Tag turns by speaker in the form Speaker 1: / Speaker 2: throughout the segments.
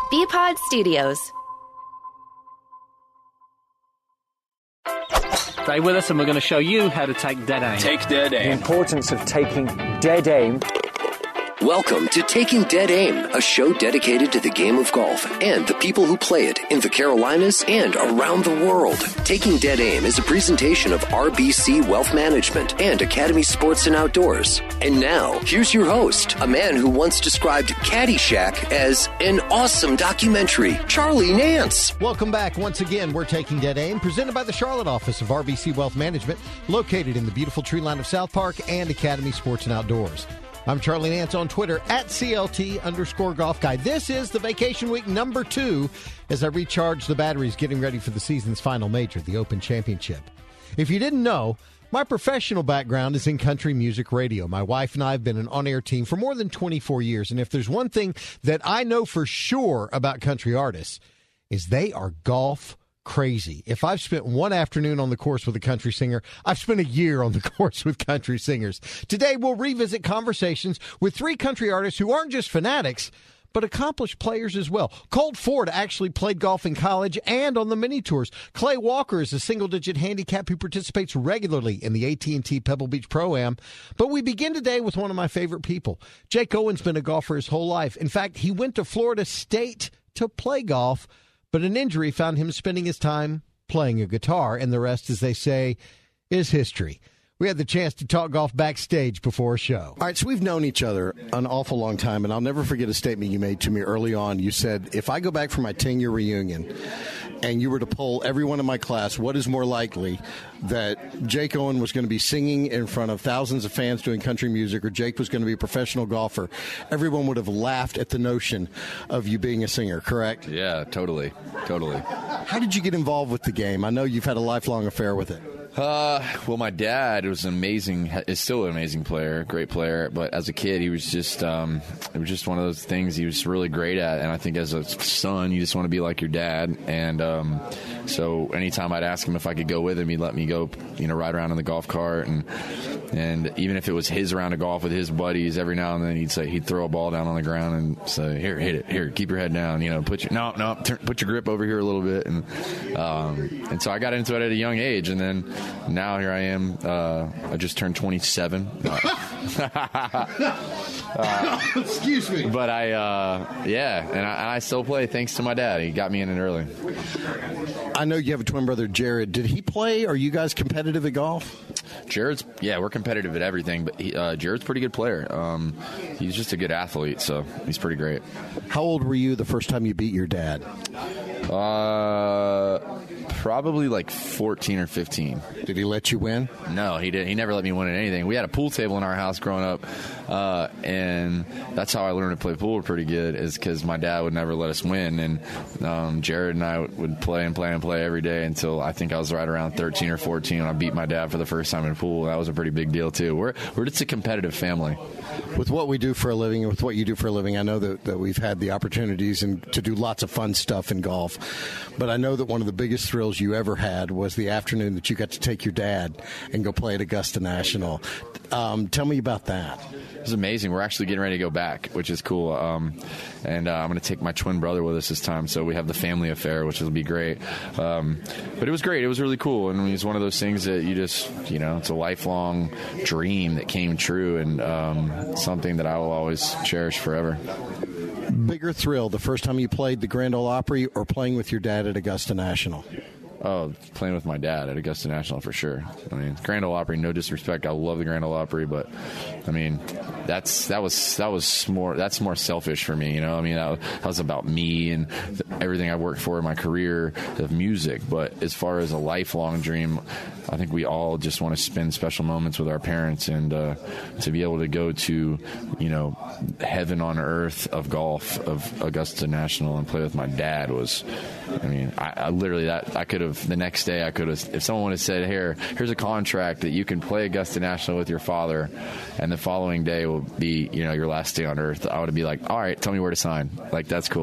Speaker 1: BPod Studios.
Speaker 2: Stay with us and we're going to show you how to take dead aim.
Speaker 3: Take dead aim.
Speaker 4: The importance of taking dead aim.
Speaker 5: Welcome to Taking Dead Aim, a show dedicated to the game of golf and the people who play it in the Carolinas and around the world. Taking Dead Aim is a presentation of RBC Wealth Management and Academy Sports and Outdoors. And now, here's your host, a man who once described Caddyshack as an awesome documentary, Charlie Nance.
Speaker 6: Welcome back. Once again, we're Taking Dead Aim, presented by the Charlotte office of RBC Wealth Management, located in the beautiful tree line of South Park and Academy Sports and Outdoors. I'm Charlie Nance on Twitter at CLT_golf guy. This is the vacation week number 2 as I recharge the batteries getting ready for the season's final major, the Open Championship. If you didn't know, my professional background is in country music radio. My wife and I have been an on-air team for more than 24 years. And if there's one thing that I know for sure about country artists, is they are golf crazy. If I've spent one afternoon on the course with a country singer, I've spent a year on the course with country singers. Today, we'll revisit conversations with 3 country artists who aren't just fanatics, but accomplished players as well. Colt Ford actually played golf in college and on the mini tours. Clay Walker is a single-digit handicap who participates regularly in the AT&T Pebble Beach Pro-Am. But we begin today with one of my favorite people. Jake Owen's been a golfer his whole life. In fact, he went to Florida State to play golf, but an injury found him spending his time playing a guitar, and the rest, as they say, is history. We had the chance to talk golf backstage before a show.
Speaker 7: All right, so we've known each other an awful long time, and I'll never forget a statement you made to me early on. You said, if I go back for my 10-year reunion and you were to poll everyone in my class, what is more likely, that Jake Owen was going to be singing in front of thousands of fans doing country music, or Jake was going to be a professional golfer? Everyone would have laughed at the notion of you being a singer, correct?
Speaker 3: Yeah, totally.
Speaker 7: How did you get involved with the game? I know you've had a lifelong affair with it.
Speaker 3: Well, my dad is still an amazing player, great player. But as a kid, he was just, it was just one of those things he was really great at. And I think as a son, you just want to be like your dad. And so anytime I'd ask him if I could go with him, he'd let me go, ride around in the golf cart. And even if it was his round of golf with his buddies, every now and then he'd throw a ball down on the ground and say, "Here, hit it. Here, keep your head down. Put your grip over here a little bit." And so I got into it at a young age, and then now here I am. I just turned 27.
Speaker 7: Excuse me.
Speaker 3: But I still play thanks to my dad. He got me in it early.
Speaker 7: I know you have a twin brother, Jared. Did he play? Are you guys competitive at golf?
Speaker 3: We're competitive at everything, but Jared's a pretty good player. He's just a good athlete, so he's pretty great.
Speaker 7: How old were you the first time you beat your dad?
Speaker 3: Probably like 14 or 15.
Speaker 7: Did he let you win?
Speaker 3: No, he didn't. He never let me win at anything. We had a pool table in our house growing up, and that's how I learned to play pool pretty good, is because my dad would never let us win. And Jared and I would play every day until I think I was right around 13 or 14 when I beat my dad for the first time in pool. That was a pretty big deal, too. We're just a competitive family.
Speaker 7: With what we do for a living and with what you do for a living, I know that we've had the opportunities to do lots of fun stuff in golf. But I know that one of the biggest thrills you ever had was the afternoon that you got to take your dad and go play at Augusta National. Tell me about that.
Speaker 3: It was amazing. We're actually getting ready to go back, which is cool. And I'm going to take my twin brother with us this time, so we have the family affair, which will be great. But it was great. It was really cool. And it's one of those things that you just, it's a lifelong dream that came true, and something that I will always cherish forever.
Speaker 7: Bigger thrill, the first time you played the Grand Ole Opry or playing with your dad at Augusta National?
Speaker 3: Oh, playing with my dad at Augusta National for sure. I mean, Grand Ole Opry, no disrespect, I love the Grand Ole Opry, but I mean, that's more selfish for me. That was about me and everything I worked for in my career of music. But as far as a lifelong dream, I think we all just want to spend special moments with our parents, and to be able to go to, heaven on earth of golf, of Augusta National, and play with my dad was, I literally, I could have, the next day I could have, if someone would have said, here's a contract that you can play Augusta National with your father, and the following day will be, your last day on earth, I would be like, all right, tell me where to sign. Like, that's cool.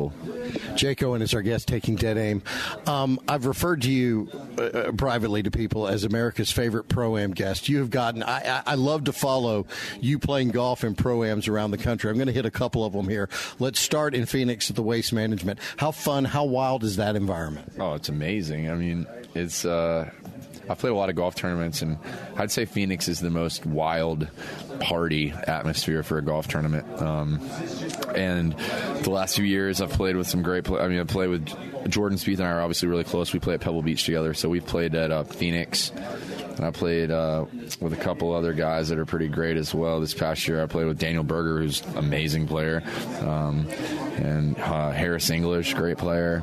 Speaker 7: Jake Owen is our guest, taking dead aim. I've referred to you privately to people as America's favorite Pro-Am guest. You have gotten, I love to follow you playing golf in Pro-Ams around the country. I'm going to hit a couple of them here. Let's start in Phoenix at the Waste Management. How fun, how wild is that environment?
Speaker 3: Oh, it's amazing. I mean, it's I've played a lot of golf tournaments, and I'd say Phoenix is the most wild party atmosphere for a golf tournament. And the last few years, I've played with some great I played with Jordan Spieth, and I are obviously really close. We play at Pebble Beach together, so we've played at Phoenix. And I played with a couple other guys that are pretty great as well. This past year, I played with Daniel Berger, who's an amazing player, and Harris English, great player.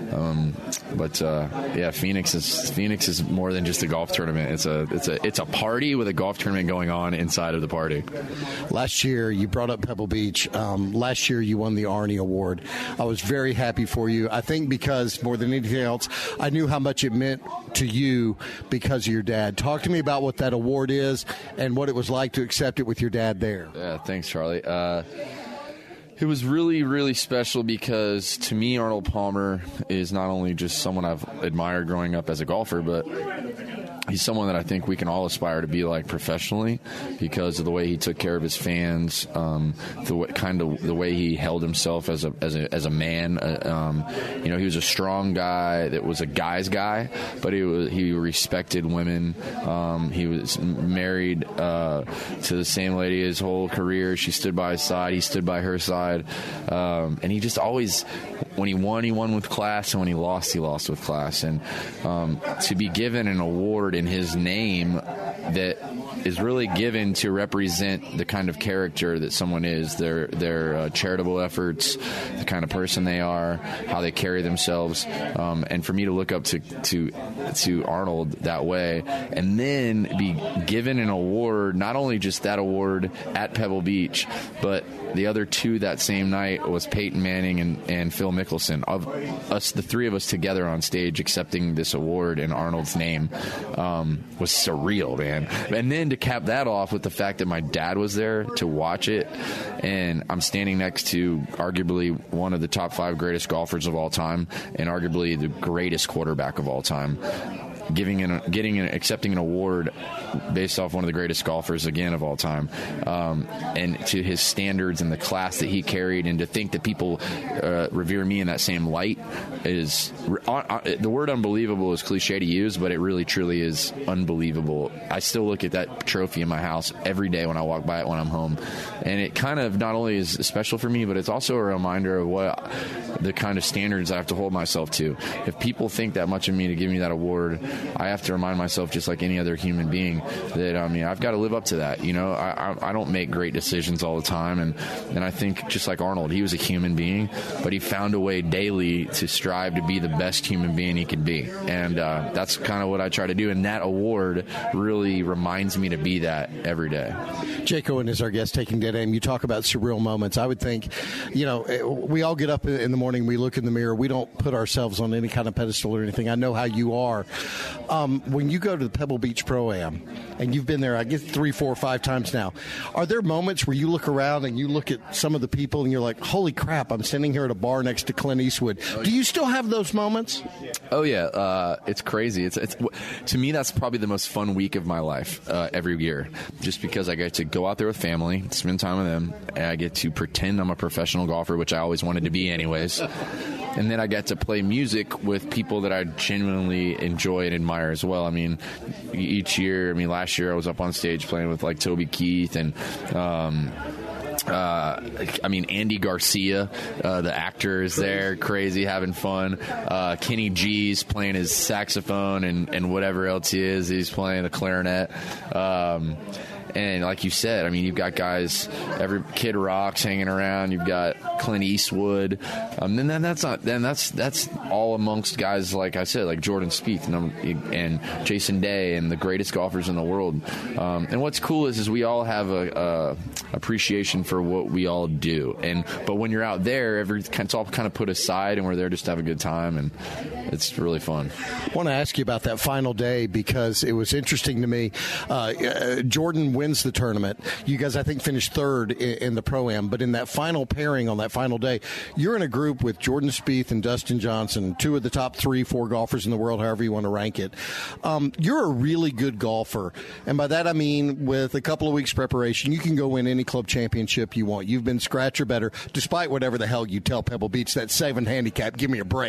Speaker 3: But Phoenix is more than just a golf tournament. It's a party with a golf tournament going on inside of the party.
Speaker 7: Last year, you brought up Pebble Beach. Last year, you won the Arnie Award. I was very happy for you. I think because more than anything else, I knew how much it meant to you because of your dad. Talk to me about what that award is and what it was like to accept it with your dad there.
Speaker 3: Yeah, thanks, Charlie. It was really, really special because to me, Arnold Palmer is not only just someone I've admired growing up as a golfer, but he's someone that I think we can all aspire to be like professionally because of the way he took care of his fans, the way he held himself as a man. He was a strong guy that was a guy's guy, but he respected women. He was married to the same lady his whole career. She stood by his side. He stood by her side. And he just always, when he won with class, and when he lost with class. And to be given an award in his name that is really given to represent the kind of character that someone is, their charitable efforts, the kind of person they are, how they carry themselves, and for me to look up to Arnold that way, and then be given an award, not only just that award at Pebble Beach, but the other two that same night was Peyton Manning and Phil Mickelson. Of us, the three of us together on stage accepting this award in Arnold's name was surreal, man. And then to cap that off with the fact that my dad was there to watch it, and I'm standing next to arguably one of the top 5 greatest golfers of all time, and arguably the greatest quarterback of all time, accepting an award based off one of the greatest golfers again of all time, and to his standards and the class that he carried, and to think that people revere me in that same light is the word unbelievable is cliche to use, but it really truly is unbelievable. I still look at that trophy in my house every day when I walk by it when I'm home, and it kind of not only is special for me, but it's also a reminder of what the kind of standards I have to hold myself to. If people think that much of me to give me that award, I have to remind myself, just like any other human being, that I've got to live up to that. I don't make great decisions all the time, and I think just like Arnold, he was a human being, but he found a way daily to strive to be the best human being he could be, and that's kind of what I try to do. And that award really reminds me to be that every day.
Speaker 7: Jake Owen is our guest, taking dead aim. You talk about surreal moments. I would think, we all get up in the morning, we look in the mirror, we don't put ourselves on any kind of pedestal or anything. I know how you are. When you go to the Pebble Beach Pro-Am, and you've been there, I guess 3, 4, 5 times now, are there moments where you look around and you look at some of the people and you're like, holy crap, I'm standing here at a bar next to Clint Eastwood? Do you still have those moments?
Speaker 3: Oh, yeah. It's crazy. It's to me, that's probably the most fun week of my life every year, just because I get to go out there with family, spend time with them, and I get to pretend I'm a professional golfer, which I always wanted to be anyways. And then I got to play music with people that I genuinely enjoy and admire as well. Each year, last year I was up on stage playing with like Toby Keith and Andy Garcia, the actor, is there, crazy, having fun. Kenny G's playing his saxophone and whatever else he is. He's playing the clarinet. And like you said, you've got guys, every Kid Rock's hanging around. You've got Clint Eastwood. That's all amongst guys, like I said, like Jordan Spieth and Jason Day and the greatest golfers in the world. And what's cool is we all have a appreciation for what we all do. But when you're out there, it's all kind of put aside, and we're there just to have a good time, and it's really fun.
Speaker 7: I want to ask you about that final day because it was interesting to me. Jordan went wins the tournament. You guys, I think, finished third in the Pro-Am. But in that final pairing on that final day, you're in a group with Jordan Spieth and Dustin Johnson, two of the top 3-4 golfers in the world, however you want to rank it. You're a really good golfer. And by that I mean with a couple of weeks preparation, you can go win any club championship you want. You've been scratch or better, despite whatever the hell you tell Pebble Beach, that 7 handicap. Give me a break.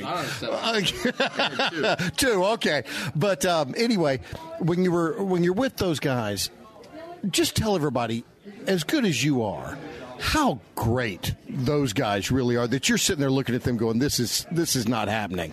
Speaker 7: Two, okay. But anyway, when you're with those guys, just tell everybody, as good as you are, how great those guys really are, that you're sitting there looking at them going, this is not happening.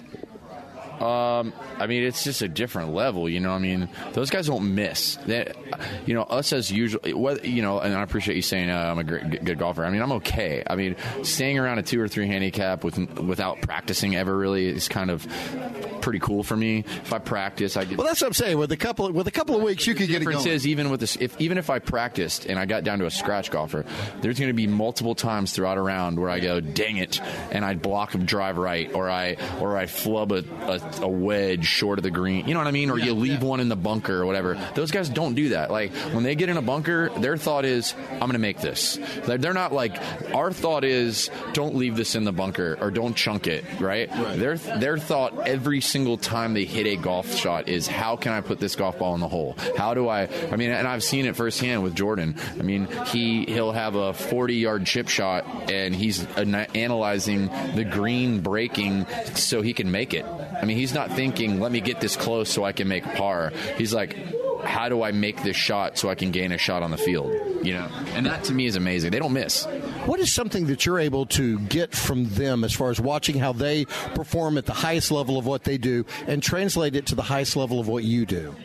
Speaker 3: I mean, it's just a different level, you know. I mean, those guys don't miss. Us as usual, and I appreciate you saying I'm a good golfer. I mean, I'm okay. I mean, staying around a 2 or 3 handicap without practicing ever really is kind of pretty cool for me. If I practice, I get.
Speaker 7: Well, that's what I'm saying. With a couple of weeks, you could get it going.
Speaker 3: The difference is, even with this, even if I practiced and I got down to a scratch golfer, there's going to be multiple times throughout a round where I go, dang it, and I block a drive right, or I flub a wedge short of the green. You know what I mean? Or you leave one in the bunker or whatever. Those guys don't do that. Like, when they get in a bunker, their thought is, I'm going to make this. They're not like, our thought is, don't leave this in the bunker or don't chunk it, right? Their thought every single time they hit a golf shot is, how can I put this golf ball in the hole? How do I mean, and I've seen it firsthand with Jordan. I mean, he'll have a 40-yard chip shot and he's analyzing the green breaking so he can make it. I mean, he's not thinking, let me get this close so I can make par. He's like, how do I make this shot so I can gain a shot on the field? You know, and that to me is amazing. They don't miss.
Speaker 7: What is something that you're able to get from them as far as watching how they perform at the highest level of what they do and translate it to the highest level of what you do?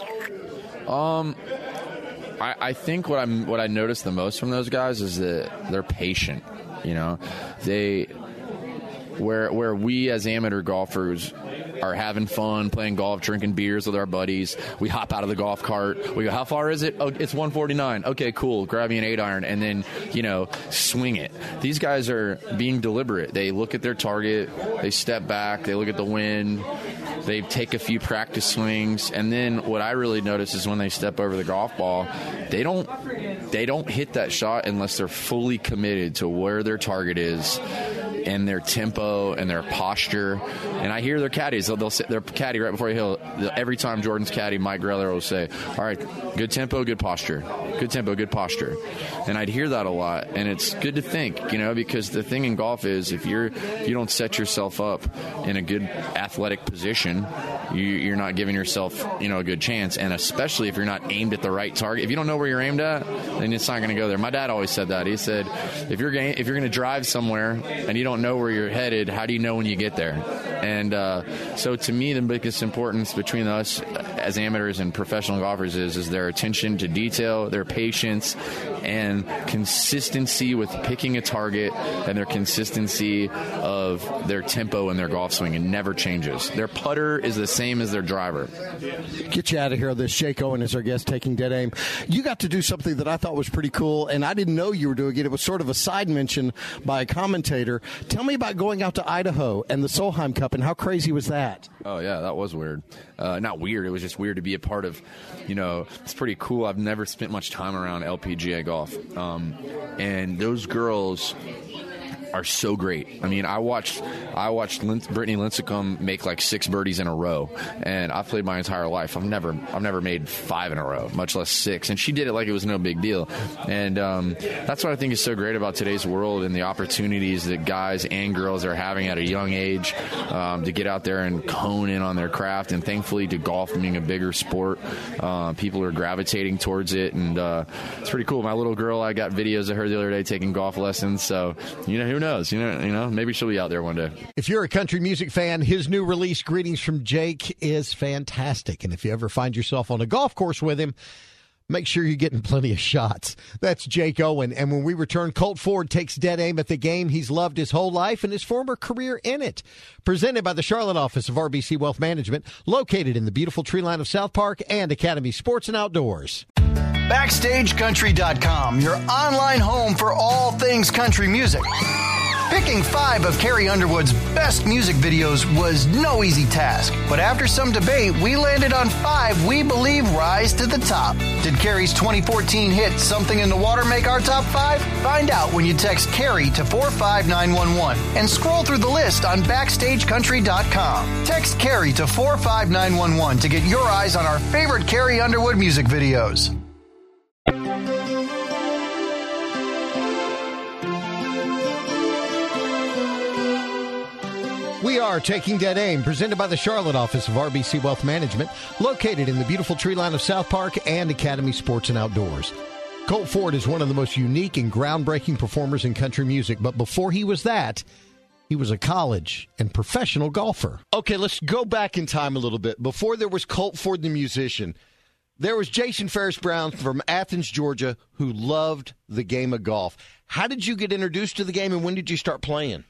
Speaker 3: I think what I notice the most from those guys is that they're patient. You know, where we as amateur golfers are having fun, playing golf, drinking beers with our buddies. We hop out of the golf cart. We go, how far is it? Oh, it's 149. Okay, cool. Grab me an 8-iron and then, swing it. These guys are being deliberate. They look at their target. They step back. They look at the wind. They take a few practice swings. And then what I really notice is when they step over the golf ball, they don't hit that shot unless they're fully committed to where their target is and their tempo and their posture. And I hear their caddies, they'll sit their caddy right before you hit. Every time Jordan's caddy, Mike Greller, will say, all right, good tempo, good posture. Good tempo, good posture. And I'd hear that a lot. And it's good to think, because the thing in golf is if you don't set yourself up in a good athletic position, you're not giving yourself, a good chance. And especially if you're not aimed at the right target. If you don't know where you're aimed at, then it's not going to go there. My dad always said that. He said, if you're going to drive somewhere and you don't know where you're headed, how do you know when you get there? And so to me, the biggest importance between us as amateurs and professional golfers is their attention to detail, their patience, and consistency with picking a target, and their consistency of their tempo and their golf swing. It never changes. Their putter is the same as their driver.
Speaker 7: Get you out of here. This Jake Owen is our guest, Taking Dead Aim. You got to do something that I thought was pretty cool, and I didn't know you were doing it. It was sort of a side mention by a commentator. Tell me about going out to Idaho and the Solheim Cup, and how crazy was that?
Speaker 3: Oh, yeah, that was weird. Not weird. It was just weird to be a part of, it's pretty cool. I've never spent much time around LPGA golf. And those girls are so great. I mean, I watched Brittany Lincecum make like 6 birdies in a row, and I've played my entire life. I've never made 5 in a row, much less 6. And she did it like it was no big deal. And that's what I think is so great about today's world and the opportunities that guys and girls are having at a young age to get out there and hone in on their craft. And thankfully, to golf being a bigger sport, people are gravitating towards it, and it's pretty cool. My little girl, I got videos of her the other day taking golf lessons. So who knows? Maybe she'll be out there one day.
Speaker 6: If you're a country music fan, his new release, Greetings from Jake, is fantastic. And if you ever find yourself on a golf course with him, make sure you're getting plenty of shots. That's Jake Owen. And when we return, Colt Ford takes dead aim at the game he's loved his whole life and his former career in it. Presented by the Charlotte office of RBC Wealth Management, located in the beautiful tree line of South Park and Academy Sports and Outdoors.
Speaker 1: BackstageCountry.com, your online home for all things country music. Picking 5 of Carrie Underwood's best music videos was no easy task, but after some debate, we landed on 5 we believe rise to the top. Did Carrie's 2014 hit Something in the Water make our top 5? Find out when you text Carrie to 45911 and scroll through the list on BackstageCountry.com. Text Carrie to 45911 to get your eyes on our favorite Carrie Underwood music videos.
Speaker 6: We are Taking Dead Aim, presented by the Charlotte office of RBC Wealth Management, located in the beautiful tree line of South Park and Academy Sports and Outdoors. Colt Ford is one of the most unique and groundbreaking performers in country music, but before he was that, he was a college and professional golfer. Okay, let's go back in time a little bit. Before there was Colt Ford the musician, there was Jason Ferris Brown from Athens, Georgia, who loved the game of golf. How did you get introduced to the game, and when did you start playing?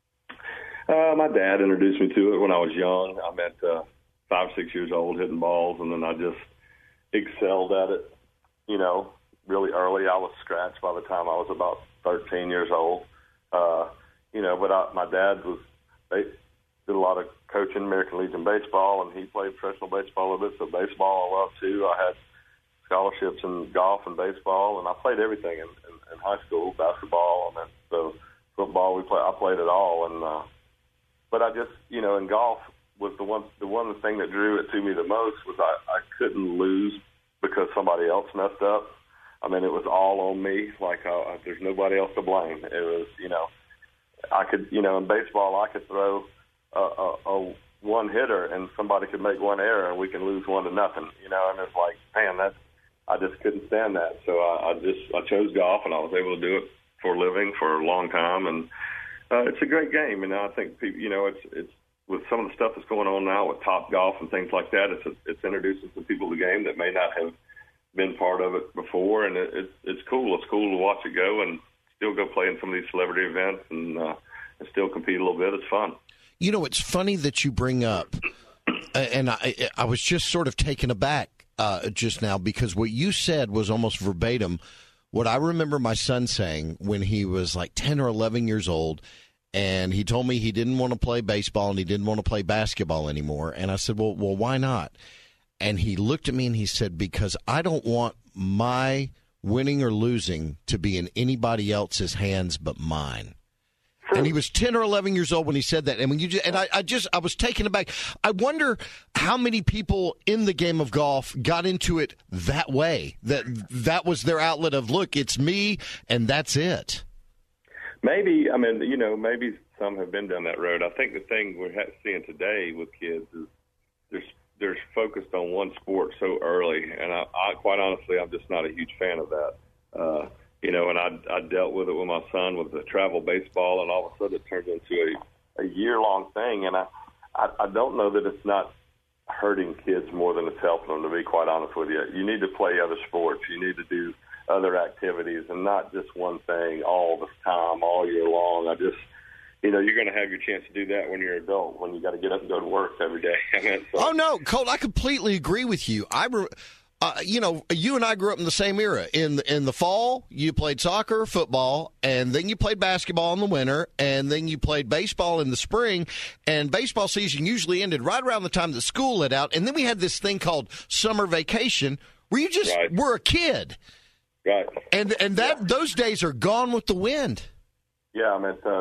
Speaker 8: My dad introduced me to it when I was young. I'm at 5, 6 years old hitting balls, and then I just excelled at it, really early. I was scratched by the time I was about 13 years old. But my dad did a lot of coaching American Legion baseball, and he played professional baseball a bit, so baseball I loved too. I had scholarships in golf and baseball, and I played everything in high school, basketball, so football, I played it all. And but I just, in golf was the one thing that drew it to me the most was I couldn't lose because somebody else messed up. I mean, it was all on me. There's nobody else to blame. It was, I could, in baseball, I could throw a one hitter and somebody could make one error and we can lose 1-0. And it's like, man, I just couldn't stand that. So I chose golf, and I was able to do it for a living for a long time. And it's a great game, and I think people, it's with some of the stuff that's going on now with Top Golf and things like that. It's introducing some people to the game that may not have been part of it before, and it's cool. It's cool to watch it go and still go play in some of these celebrity events and still compete a little bit. It's fun. It's
Speaker 6: funny that you bring up, and I was just sort of taken aback just now because what you said was almost verbatim what I remember my son saying when he was like 10 or 11 years old, and he told me he didn't want to play baseball and he didn't want to play basketball anymore. And I said, well, why not? And he looked at me and he said, because I don't want my winning or losing to be in anybody else's hands but mine. And he was 10 or 11 years old when he said that. And I was taken aback. I wonder how many people in the game of golf got into it that way. That was their outlet of, look, it's me, and that's it.
Speaker 8: Maybe, maybe some have been down that road. I think the thing we're seeing today with kids is they're focused on one sport so early, and I quite honestly, I'm just not a huge fan of that. And I dealt with it with my son with the travel baseball, and all of a sudden it turned into a year-long thing. And I don't know that it's not hurting kids more than it's helping them, to be quite honest with you. You need to play other sports. You need to do other activities and not just one thing all the time, all year long. You're going to have your chance to do that when you're an adult, when you got to get up and go to work every day.
Speaker 6: Oh, no, Colt, I completely agree with you. You and I grew up in the same era. In the fall, you played soccer, football, and then you played basketball in the winter, and then you played baseball in the spring. And baseball season usually ended right around the time that school let out. And then we had this thing called summer vacation where you just were a kid.
Speaker 8: Right.
Speaker 6: And those days are gone with the wind.
Speaker 8: Yeah,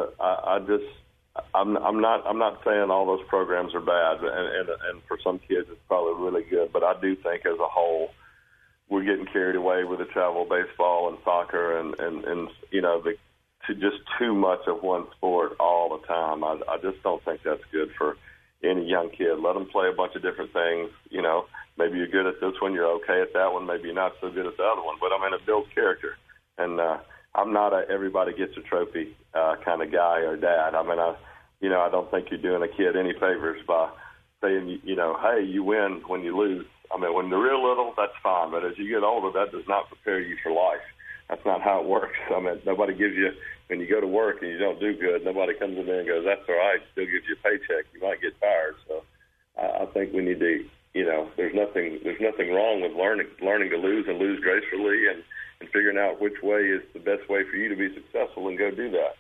Speaker 8: I'm not saying all those programs are bad, and for some kids it's probably really good. But I do think as a whole, we're getting carried away with the travel baseball and soccer, and just too much of one sport all the time. I just don't think that's good for any young kid. Let them play a bunch of different things. Maybe you're good at this one, you're okay at that one. Maybe you're not so good at the other one. But it builds character, and I'm not a everybody gets a trophy kind of guy or dad. I don't think you're doing a kid any favors by saying, hey, you win when you lose. When they're real little, that's fine. But as you get older, that does not prepare you for life. That's not how it works. Nobody gives you, when you go to work and you don't do good, nobody comes in there and goes, that's all right, still gives you a paycheck. You might get fired. So I think we need to, there's nothing wrong with learning to lose and lose gracefully and figuring out which way is the best way for you to be successful and go do that.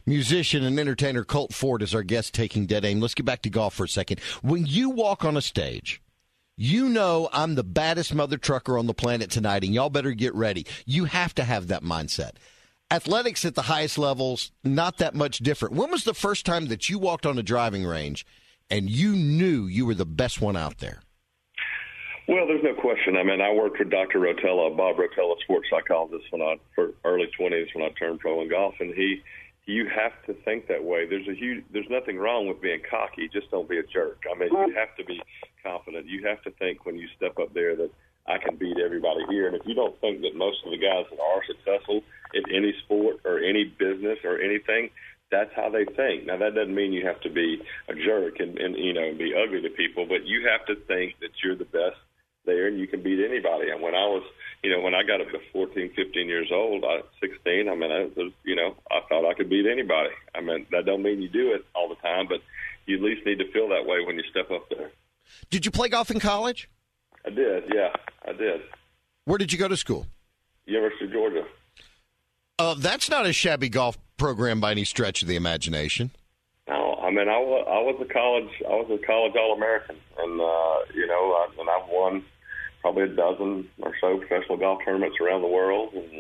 Speaker 6: Musician and entertainer Colt Ford is our guest taking Dead Aim. Let's get back to golf for a second. When you walk on a stage, you know I'm the baddest mother trucker on the planet tonight, and y'all better get ready. You have to have that mindset. Athletics at the highest levels, not that much different. When was the first time that you walked on a driving range and you knew you were the best one out there?
Speaker 8: Well, there's no question. I mean, I worked with Dr. Rotella, Bob Rotella, sports psychologist, for early 20s when I turned pro in golf, and you have to think that way. There's nothing wrong with being cocky. Just don't be a jerk. I mean, you have to be confident. You have to think when you step up there that I can beat everybody here. And if you don't think that most of the guys that are successful in any sport or any business or anything, that's how they think. Now, that doesn't mean you have to be a jerk and be ugly to people, but you have to think that you're the best there and you can beat anybody. And when I got up to 14, 15 years old, 16, I thought I could beat anybody. I mean, that don't mean you do it all the time, but you at least need to feel that way when you step up there.
Speaker 6: Did you play golf in college?
Speaker 8: I did, yeah, I did.
Speaker 6: Where did you go to school?
Speaker 8: University of Georgia.
Speaker 6: That's not a shabby golf program by any stretch of the imagination.
Speaker 8: No, I mean, I was a college All-American, and and I've won probably a dozen or so professional golf tournaments around the world, and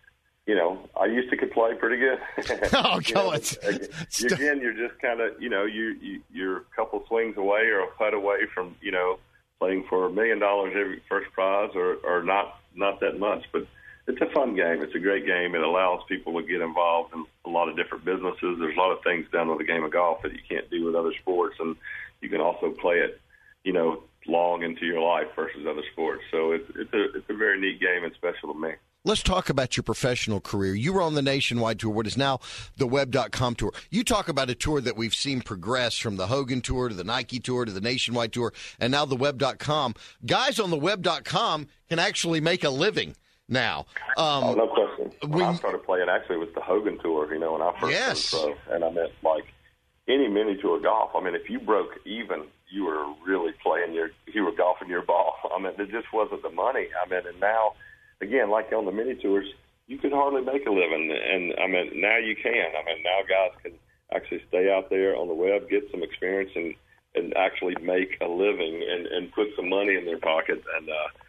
Speaker 8: I used to could play pretty good.
Speaker 6: Oh, go on.
Speaker 8: Again, you're just kind of, you're a couple swings away or a putt away from, playing for $1 million every first prize or not that much. But it's a fun game. It's a great game. It allows people to get involved in a lot of different businesses. There's a lot of things done with the game of golf that you can't do with other sports, and you can also play it, long into your life versus other sports. So it's a very neat game and special to me.
Speaker 6: Let's talk about your professional career. You were on the Nationwide Tour, what is now the Web.com Tour. You talk about a tour that we've seen progress from the Hogan Tour to the Nike Tour to the Nationwide Tour and now the Web.com. Guys on the Web.com can actually make a living now.
Speaker 8: No question. When I started playing, actually, it was the Hogan Tour, when I first turned pro. And I meant, like, any mini tour golf, I mean, if you broke even, you were really you were golfing your ball. I mean, there just wasn't the money. I mean, and now, again, like on the mini tours, you could hardly make a living. And, I mean, now you can. I mean, now guys can actually stay out there on the web, get some experience, and actually make a living and put some money in their pocket. And,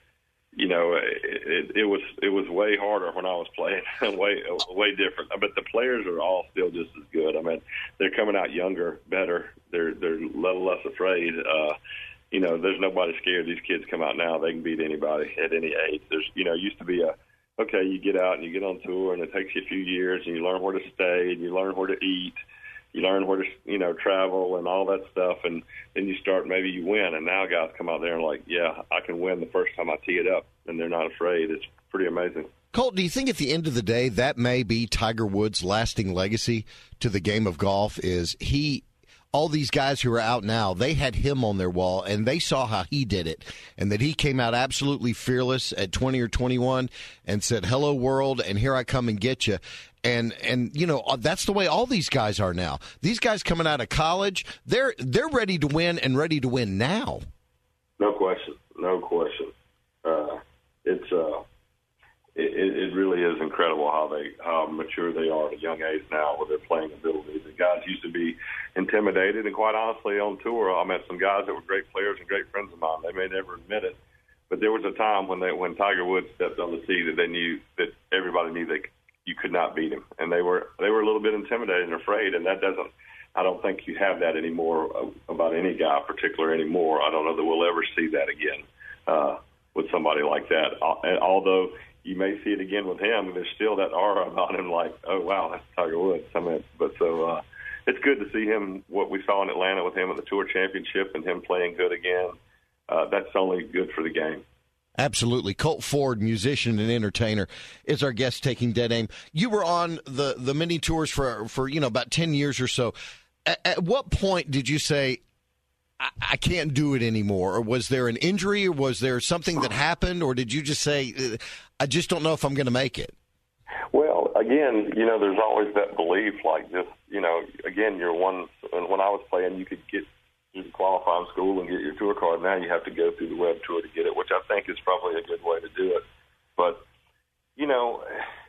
Speaker 8: it was way harder when I was playing, way different. But the players are all still just as good. I mean, they're coming out younger, better. They're a little less afraid. There's nobody scared. These kids come out now; they can beat anybody at any age. There's, used to be you get out and you get on tour, and it takes you a few years, and you learn where to stay, and you learn where to eat, you learn where to, travel and all that stuff, and then you start, maybe you win, and now guys come out there and like, yeah, I can win the first time I tee it up, and they're not afraid. It's pretty amazing.
Speaker 6: Colt, do you think at the end of the day that may be Tiger Woods' lasting legacy to the game of golf is all these guys who are out now, they had him on their wall, and they saw how he did it, and that he came out absolutely fearless at 20 or 21 and said, hello, world, and here I come and get you. And that's the way all these guys are now. These guys coming out of college, they're ready to win and ready to win now.
Speaker 8: No question. It really is incredible how mature they are at a young age now with their playing ability. The guys used to be intimidated, and quite honestly, on tour, I met some guys that were great players and great friends of mine. They may never admit it, but there was a time when Tiger Woods stepped on the tee that they knew that everybody knew that you could not beat him, and they were a little bit intimidated and afraid, and I don't think you have that anymore about any guy in particular anymore. I don't know that we'll ever see that again with somebody like that. Although you may see it again with him, there's still that aura about him, like, oh wow, that's Tiger Woods. I mean, but so it's good to see him. What we saw in Atlanta with him at the Tour Championship and him playing good again. That's only good for the game.
Speaker 6: Absolutely. Colt Ford, musician and entertainer, is our guest taking Dead Aim. You were on the mini tours for about 10 years or so. At what point did you say, I can't do it anymore? Or was there an injury, or was there something that happened, or did you just say, I just don't know if I'm going to make it?
Speaker 8: Well, again, there's always that belief, like just, again, when I was playing, you could qualify in school and get your tour card. Now you have to go through the web tour to get it, which I think is probably a good way to do it. But,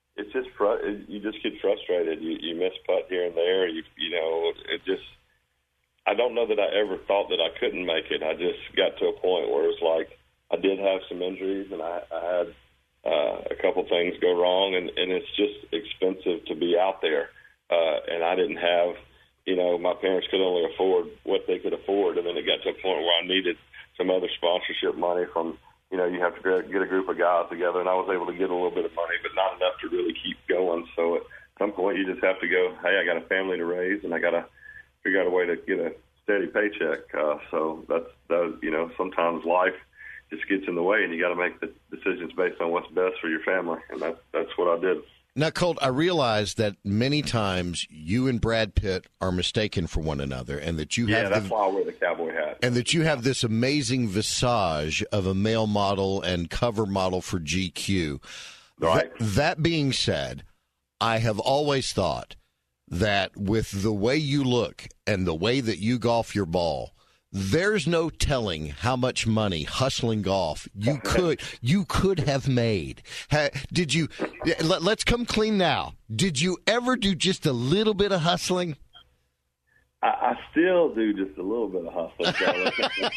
Speaker 8: it's just you just get frustrated. You miss putt here and there. You know, it just. I don't know that I ever thought that I couldn't make it. I just got to a point where it's like I did have some injuries, and I had a couple things go wrong, and it's just expensive to be out there. And I didn't have, you know, my parents could only afford what they could afford, and then it got to a point where I needed some other sponsorship money from, you know, you have to get a group of guys together, and I was able to get a little bit of money, but not enough to really keep going. So at some point you just have to go, hey, I got a family to raise, and I got to figure out a way to get a steady paycheck. So that's you know, sometimes life just gets in the way, and you got to make the decisions based on what's best for your family, and that's what I did.
Speaker 6: Now, Colt, I realize that many times you and Brad Pitt are mistaken for one another, and that you have
Speaker 8: that's why I wear the cowboy hat,
Speaker 6: and that you have this amazing visage of a male model and cover model for GQ.
Speaker 8: Right.
Speaker 6: That being said, I have always thought that with the way you look and the way that you golf your ball, there's no telling how much money hustling golf you could have made. Did you? Let's come clean now. Did you ever do just a little bit of hustling?
Speaker 8: I still do just a little bit of hustling.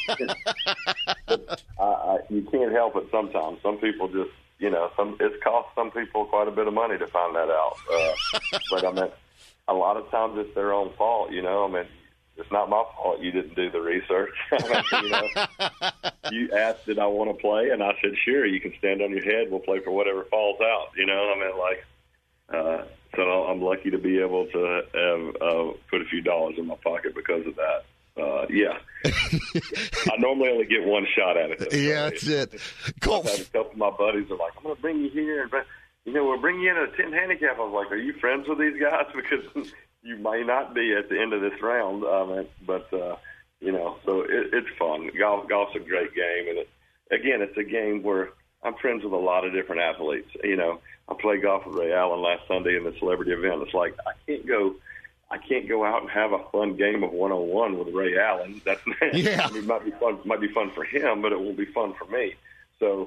Speaker 8: You can't help it sometimes. Some people just, you know, it's cost some people quite a bit of money to find that out. But I mean, a lot of times it's their own fault. You know, I mean, it's not my fault you didn't do the research. You know, you asked, did I want to play? And I said, sure, you can stand on your head. We'll play for whatever falls out. You know, I mean, like, so I'm lucky to be able to have put a few dollars in my pocket because of that. Yeah. I normally only get one shot at it.
Speaker 6: Yeah, that's it. Cool.
Speaker 8: I've had a couple of my buddies are like, I'm going to bring you here, and you know, we'll bring you in at a 10 handicap. I was like, are you friends with these guys? Because you may not be at the end of this round. But you know, so it's fun. Golf's a great game, and it's a game where I'm friends with a lot of different athletes. You know, I played golf with Ray Allen last Sunday in the celebrity event. It's like I can't go out and have a fun game of one-on-one with Ray Allen. That's
Speaker 6: yeah.
Speaker 8: I mean, it might be fun for him, but it won't be fun for me. So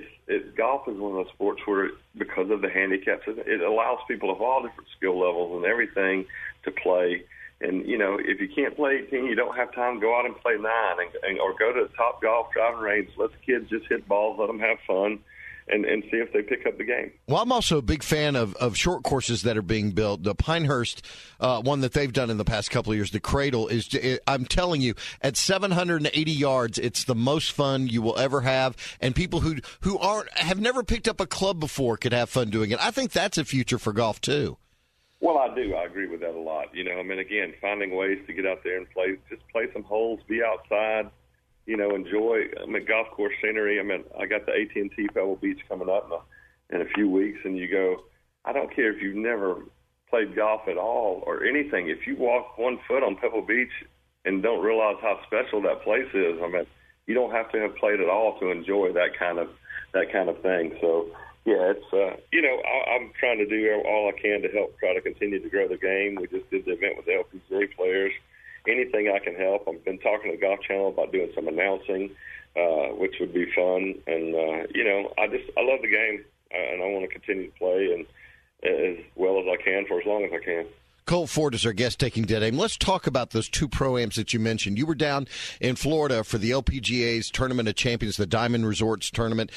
Speaker 8: golf is one of those sports where, because of the handicaps, it allows people of all different skill levels and everything to play. And, you know, if you can't play 18, you don't have time, go out and play 9 or go to the Top Golf driving range. Let the kids just hit balls, let them have fun, and see if they pick up the game. Well,
Speaker 6: I'm also a big fan of short courses that are being built. The Pinehurst one that they've done in the past couple of years, the Cradle, I'm telling you, at 780 yards, it's the most fun you will ever have. And people who have never picked up a club before could have fun doing it. I think that's a future for golf, too.
Speaker 8: Well, I do. I agree with that a lot. You know, I mean, again, finding ways to get out there and play some holes, be outside. You know, enjoy golf course scenery. I mean, I got the AT&T Pebble Beach coming up in a few weeks, and you go, I don't care if you've never played golf at all or anything. If you walk 1 foot on Pebble Beach and don't realize how special that place is, I mean, you don't have to have played at all to enjoy that kind of thing. So, yeah, it's you know, I'm trying to do all I can to help try to continue to grow the game. We just did the event with the LPGA players. Anything I can help. I've been talking to the Golf Channel about doing some announcing, which would be fun. And, you know, I love the game, and I want to continue to play and as well as I can for as long as I can.
Speaker 6: Colt Ford is our guest taking Dead Aim. Let's talk about those 2 pro-ams that you mentioned. You were down in Florida for the LPGA's Tournament of Champions, the Diamond Resorts Tournament.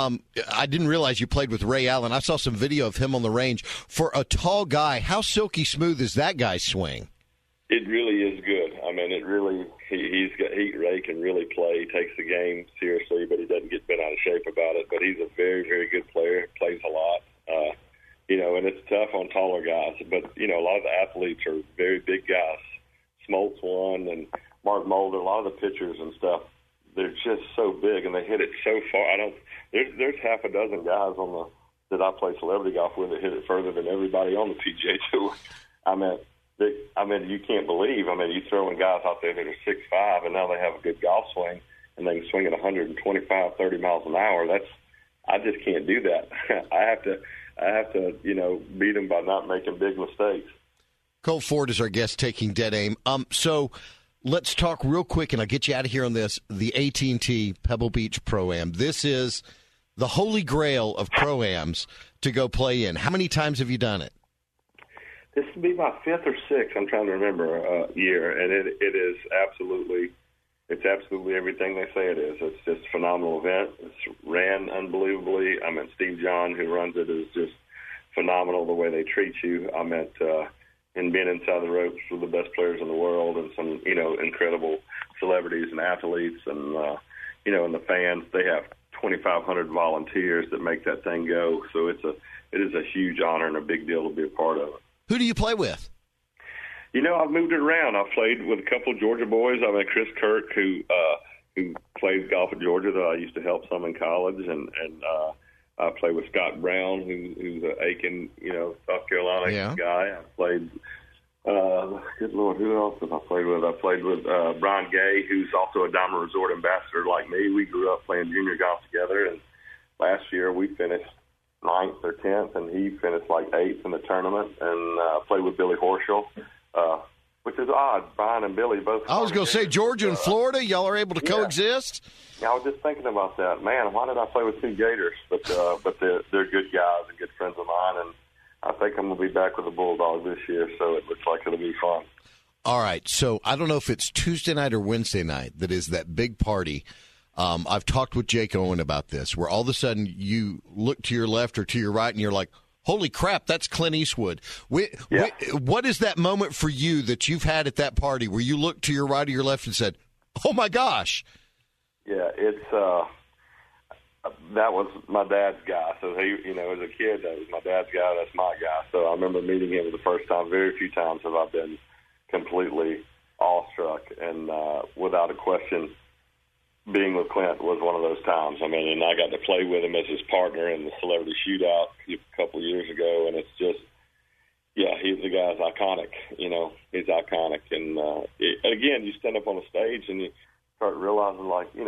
Speaker 6: I didn't realize you played with Ray Allen. I saw some video of him on the range. For a tall guy, how silky smooth is that guy's swing?
Speaker 8: It really is good. I mean, Ray can really play. He takes the game seriously, but he doesn't get bent out of shape about it. But he's a very, very good player. Plays a lot. You know, and it's tough on taller guys. But, you know, a lot of the athletes are very big guys. Smoltz won, and Mark Mulder, a lot of the pitchers and stuff, they're just so big, and they hit it so far. There's half a dozen guys that I play celebrity golf with that hit it further than everybody on the PGA Tour. I mean, you can't believe. I mean, you throw in guys out there that are 6'5", and now they have a good golf swing, and they can swing at 125, 30 miles an hour. I just can't do that. I have to, you know, beat them by not making big mistakes.
Speaker 6: Colt Ford is our guest taking Dead Aim. So let's talk real quick, and I'll get you out of here on this. The AT&T Pebble Beach Pro-Am. This is the holy grail of Pro-Ams. to go play in. How many times have you done it?
Speaker 8: This would be my fifth or sixth, I'm trying to remember, year, and it is absolutely everything they say it is. It's just a phenomenal event. It's ran unbelievably. I mean, Steve John, who runs it, is just phenomenal the way they treat you. I meant in being inside the ropes with the best players in the world and some, incredible celebrities and athletes and, and the fans. They have 2,500 volunteers that make that thing go. So it is a huge honor and a big deal to be a part of it.
Speaker 6: Who do you play with?
Speaker 8: I've moved it around. I've played with a couple of Georgia boys. I met Chris Kirk, who plays golf at Georgia that I used to help some in college, and I played with Scott Brown, who's an Aiken, South Carolina guy. I played, good Lord, who else have I played with? I played with Brian Gay, who's also a Diamond Resort ambassador like me. We grew up playing junior golf together, and last year we finished 9th or 10th, and he finished like 8th in the tournament, and played with Billy Horschel, which is odd. Brian and Billy both.
Speaker 6: I was going to say Georgia and Florida, y'all are able to coexist?
Speaker 8: I was just thinking about that. Man, why did I play with two Gators? But they're good guys and good friends of mine, and I think I'm going to be back with the Bulldogs this year, so it looks like it'll be fun.
Speaker 6: All right, so I don't know if it's Tuesday night or Wednesday night that is that big party. I've talked with Jake Owen about this, where all of a sudden you look to your left or to your right and you're like, holy crap, that's Clint Eastwood. What is that moment for you that you've had at that party where you looked to your right or your left and said, oh, my gosh?
Speaker 8: Yeah, it's that was my dad's guy. So, he, as a kid, that was my dad's guy. That's my guy. So I remember meeting him for the first time. Very few times have I been completely awestruck. And without a question, being with Clint was one of those times. I mean, and I got to play with him as his partner in the Celebrity Shootout a couple of years ago, and it's just, he's the guy's iconic. He's iconic. And again, you stand up on a stage and you start realizing,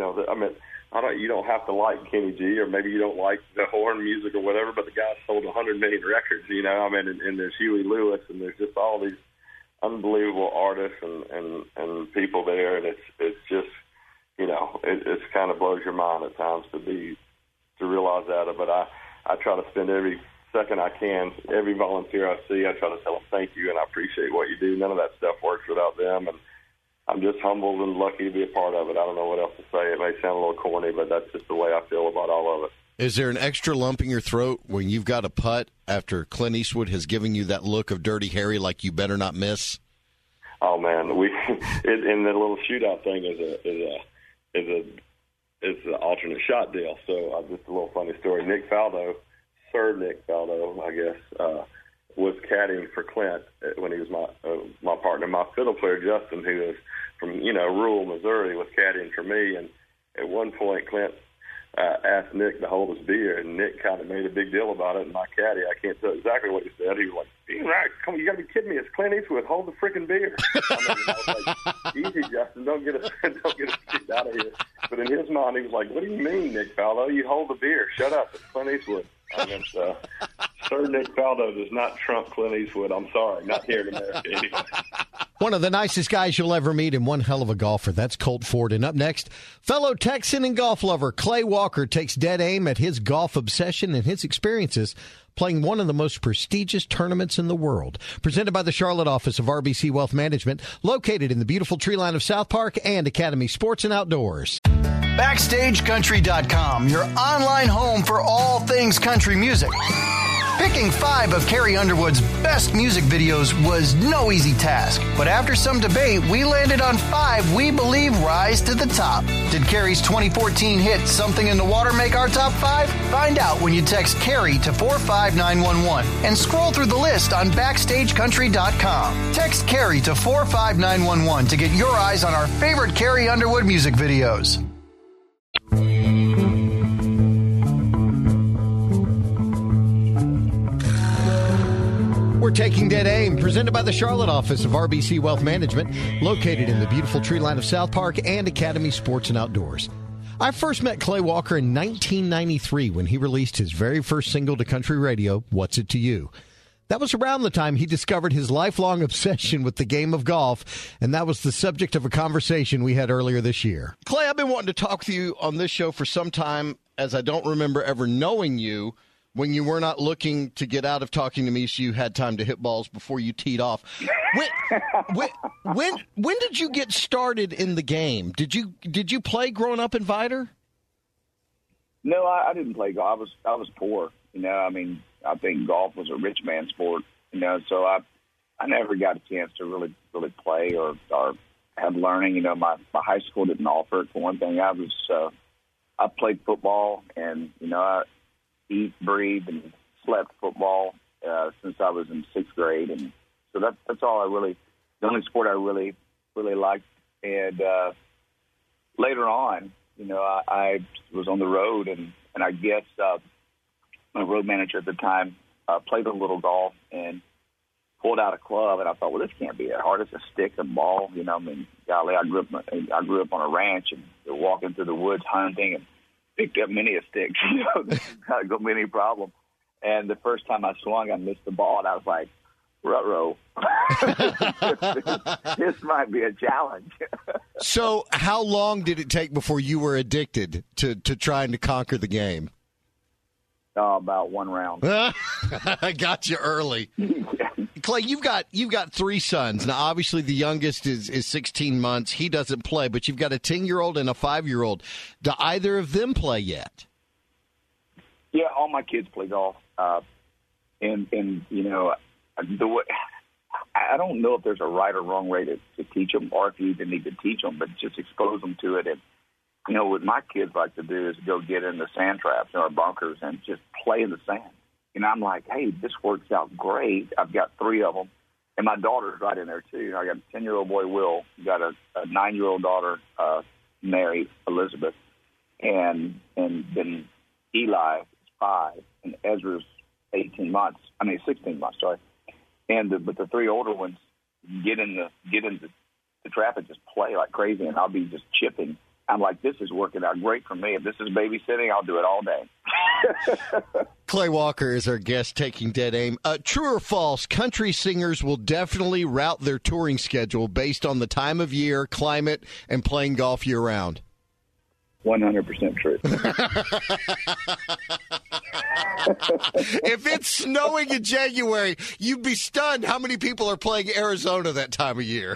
Speaker 8: you don't have to like Kenny G, or maybe you don't like the horn music or whatever, but the guy sold 100 million records. And there's Huey Lewis, and there's just all these unbelievable artists and people there, and it's just. It kind of blows your mind at times to realize that. But I try to spend every second I can, every volunteer I see, I try to tell them thank you and I appreciate what you do. None of that stuff works without them, and I'm just humbled and lucky to be a part of it. I don't know what else to say. It may sound a little corny, but that's just the way I feel about all of it.
Speaker 6: Is there an extra lump in your throat when you've got a putt after Clint Eastwood has given you that look of Dirty Harry, like you better not miss?
Speaker 8: Oh man, in the little shootout thing is an alternate shot deal. So just a little funny story. Nick Faldo, Sir Nick Faldo, I guess, was caddying for Clint when he was my partner. My fiddle player Justin, who is from rural Missouri, was caddying for me. And at one point, Clint asked Nick to hold his beer, and Nick kind of made a big deal about it. And my caddy, I can't tell exactly what he said. He was like, "You're right, come on, you got to be kidding me! It's Clint Eastwood. Hold the freaking beer." I was like, "Easy, Justin. Don't get us kicked out of here." But in his mind, he was like, "What do you mean, Nick Faldo? You hold the beer. Shut up. It's Clint Eastwood." I mean, Sir Nick Faldo does not trump Clint Eastwood. I'm sorry, not here in America anyway.
Speaker 6: One of the nicest guys you'll ever meet and one hell of a golfer. That's Colt Ford. And up next, fellow Texan and golf lover Clay Walker takes dead aim at his golf obsession and his experiences playing one of the most prestigious tournaments in the world. Presented by the Charlotte office of RBC Wealth Management, located in the beautiful tree line of South Park and Academy Sports and Outdoors.
Speaker 1: BackstageCountry.com, your online home for all things country music. Picking 5 of Carrie Underwood's best music videos was no easy task. But after some debate, we landed on 5 we believe rise to the top. Did Carrie's 2014 hit Something in the Water make our top 5? Find out when you text Carrie to 45911 and scroll through the list on BackstageCountry.com. Text Carrie to 45911 to get your eyes on our favorite Carrie Underwood music videos.
Speaker 6: We're taking dead aim, presented by the Charlotte office of RBC Wealth Management, located in the beautiful tree line of South Park and Academy Sports and Outdoors. I first met Clay Walker in 1993 when he released his very first single to country radio, What's It to You? That was around the time he discovered his lifelong obsession with the game of golf, and that was the subject of a conversation we had earlier this year. Clay, I've been wanting to talk with you on this show for some time, as I don't remember ever knowing you when you were not looking to get out of talking to me so you had time to hit balls before you teed off. When did you get started in the game? Did you play growing up in Vidor?
Speaker 9: No, I didn't play golf. I was poor. I think golf was a rich man's sport. So I never got a chance to really play or have learning. My high school didn't offer it. For one thing, I played football, and I eat, breathed, and slept football since I was in 6th grade, and so that's all the only sport I really liked. And later on, I was on the road, and I guess my road manager at the time played a little golf and pulled out a club, and I thought, well, this can't be that hard. It's a stick and ball, Golly, I grew up on a ranch and walking through the woods hunting and picked up many a stick. Not gonna be any problem. And the first time I swung, I missed the ball, and I was like, ruh-roh. This might be a challenge.
Speaker 6: So how long did it take before you were addicted to trying to conquer the game?
Speaker 9: About one round.
Speaker 6: I got you early. Clay, you've got 3 sons. Now, obviously, the youngest is 16 months. He doesn't play, but you've got a 10-year-old and a 5-year-old. Do either of them play yet?
Speaker 9: Yeah, all my kids play golf. And the way, I don't know if there's a right or wrong way to teach them, or if you even need to teach them, but just expose them to it. And what my kids like to do is go get in the sand traps or bunkers and just play in the sand. And I'm like, hey, this works out great. I've got 3 of them, and my daughter's right in there too. I got a 10-year-old boy, Will. Got a 9-year-old daughter, Mary Elizabeth, and then Eli is 5, and Ezra's 16 months. Sorry. But the 3 older ones get in the trap and just play like crazy, and I'll be just chipping. I'm like, this is working out great for me. If this is babysitting, I'll do it all day.
Speaker 6: Clay Walker is our guest taking Dead Aim. True or false, country singers will definitely route their touring schedule based on the time of year, climate, and playing golf year-round?
Speaker 9: 100% true.
Speaker 6: If it's snowing in January, you'd be stunned how many people are playing Arizona that time of year.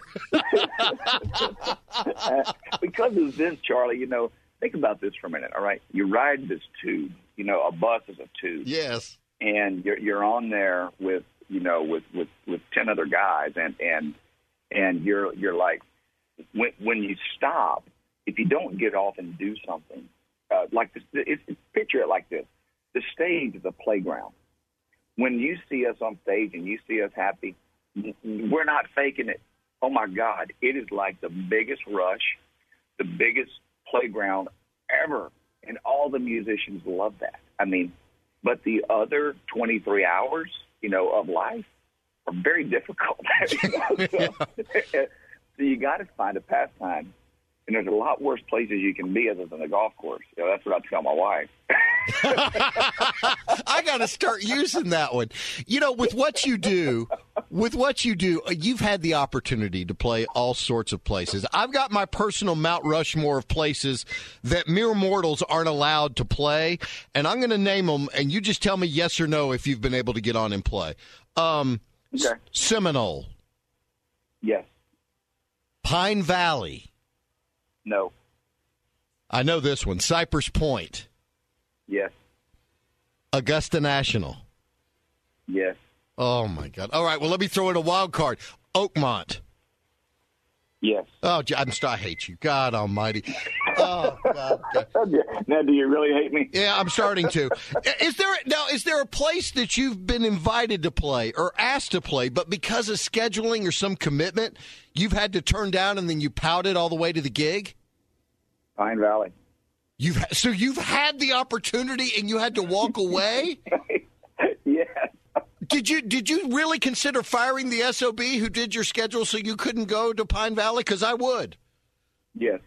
Speaker 9: Because of this, Charlie, think about this for a minute, all right? You ride this tube. A bus is a tube.
Speaker 6: Yes.
Speaker 9: And you're on there with 10 other guys, and you're like, when you stop, if you don't get off and do something, like this, picture it like this. The stage is a playground. When you see us on stage and you see us happy, we're not faking it. Oh, my God. It is like the biggest rush, the biggest playground ever. And all the musicians love that. But the other 23 hours, of life are very difficult. So you got to find a pastime. And there's a lot worse places you can be other than a golf course. That's what I tell my wife.
Speaker 6: I got to start using that one. With what you do, you've had the opportunity to play all sorts of places. I've got my personal Mount Rushmore of places that mere mortals aren't allowed to play, and I'm going to name them, and you just tell me yes or no if you've been able to get on and play. Okay. Seminole.
Speaker 9: Yes.
Speaker 6: Pine Valley.
Speaker 9: No.
Speaker 6: I know this one. Cypress Point.
Speaker 9: Yes.
Speaker 6: Augusta National.
Speaker 9: Yes.
Speaker 6: Oh, my God. All right, well, let me throw in a wild card. Oakmont.
Speaker 9: Yes.
Speaker 6: Oh, I hate you. God almighty. Oh, God.
Speaker 9: Now, do you really hate me?
Speaker 6: Yeah, I'm starting to. Is there a place that you've been invited to play or asked to play, but because of scheduling or some commitment, you've had to turn down and then you pouted all the way to the gig?
Speaker 9: Pine Valley.
Speaker 6: So you've had the opportunity and you had to walk away?
Speaker 9: Yes.
Speaker 6: Did you really consider firing the SOB who did your schedule so you couldn't go to Pine Valley? Because I would.
Speaker 9: Yes.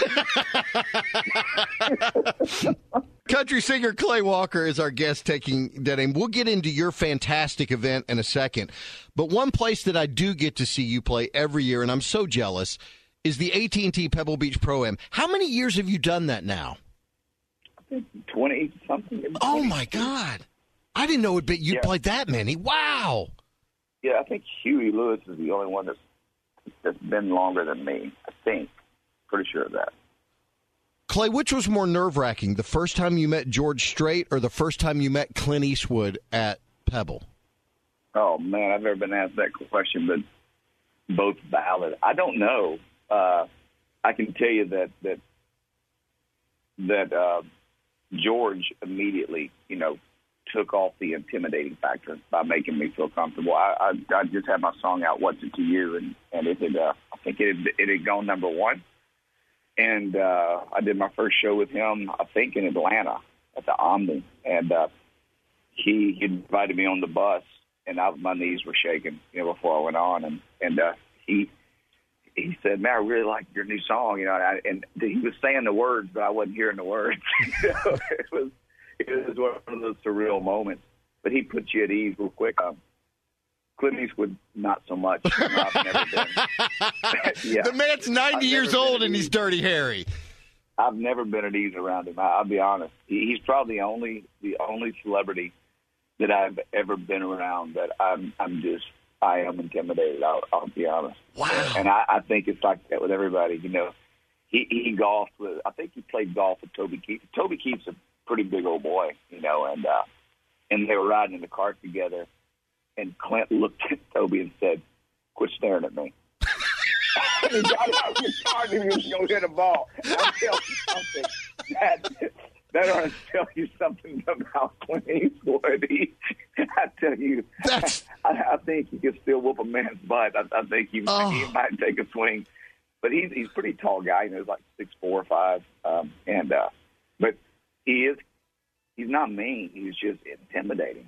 Speaker 6: Country singer Clay Walker is our guest taking Dead Aim. We'll get into your fantastic event in a second. But one place that I do get to see you play every year, and I'm so jealous, is the AT&T Pebble Beach Pro-Am. How many years have you done that now?
Speaker 9: I think 20-something.
Speaker 6: Oh, my God. I didn't know you played that many. Wow.
Speaker 9: Yeah, I think Huey Lewis is the only one that's been longer than me. I think. Pretty sure of that.
Speaker 6: Clay, which was more nerve-wracking, the first time you met George Strait or the first time you met Clint Eastwood at Pebble?
Speaker 9: Oh, man, I've never been asked that question, but both valid. I don't know. I can tell you that George immediately, took off the intimidating factor by making me feel comfortable. I just had my song out, "What's It to You," and it had, I think it had gone number one. And I did my first show with him, I think, in Atlanta at the Omni. And he invited me on the bus, and my knees were shaking, before I went on. And he said, "Man, I really like your new song," and he was saying the words, but I wasn't hearing the words. It was one of those surreal moments. But he puts you at ease real quick. Clint Eastwood, not so much. I've never been. Yeah.
Speaker 6: The man's 90 years old and he's Dirty Harry.
Speaker 9: I've never been at ease around him. I'll be honest. He's probably the only celebrity that I've ever been around that I am intimidated. I'll be honest.
Speaker 6: Wow.
Speaker 9: And I think it's like that with everybody. He golfed with. I think he played golf with Toby Keith. Toby Keith's a pretty big old boy, and they were riding in the cart together. And Clint looked at Toby and said, "Quit staring at me." And he got out of the car and he was going to hit a ball. And I'll tell you something. That ought to tell you something about Clint Eastwood. I tell you, I think he can still whoop a man's butt. I think he might take a swing. But he's a pretty tall guy. He's like 6'4" or 5. But he's not mean. He's just intimidating,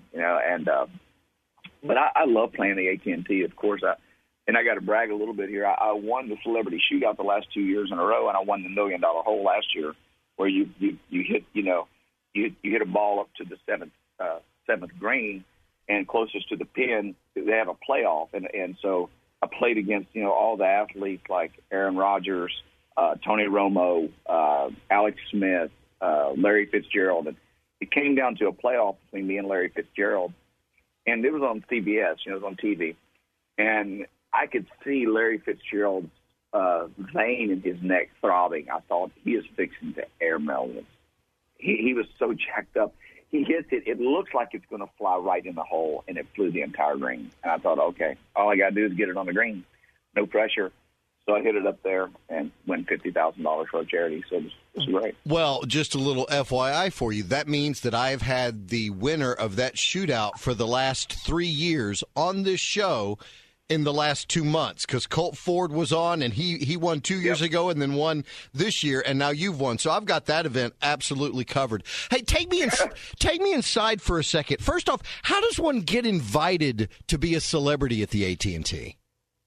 Speaker 9: But I love playing the AT&T, of course. And I got to brag a little bit here. I won the Celebrity Shootout the last 2 years in a row, and I won the $1 Million Hole last year, where you hit you hit a ball up to the seventh green, and closest to the pin, they have a playoff, and so I played against all the athletes like Aaron Rodgers, Tony Romo, Alex Smith, Larry Fitzgerald, and it came down to a playoff between me and Larry Fitzgerald. And it was on CBS, it was on TV. And I could see Larry Fitzgerald's vein in his neck throbbing. I thought, he is fixing to airmail this. He was so jacked up. He hits it. It looks like it's going to fly right in the hole, and it flew the entire green. And I thought, okay, all I got to do is get it on the green. No pressure. So I hit it up there and win $50,000 for a charity. So it was great.
Speaker 6: Well, just a little FYI for you. That means that I've had the winner of that shootout for the last 3 years on this show in the last 2 months, because Colt Ford was on, and he won 2 years ago and then won this year, and now you've won. So I've got that event absolutely covered. Hey, take me inside for a second. First off, how does one get invited to be a celebrity at the AT&T?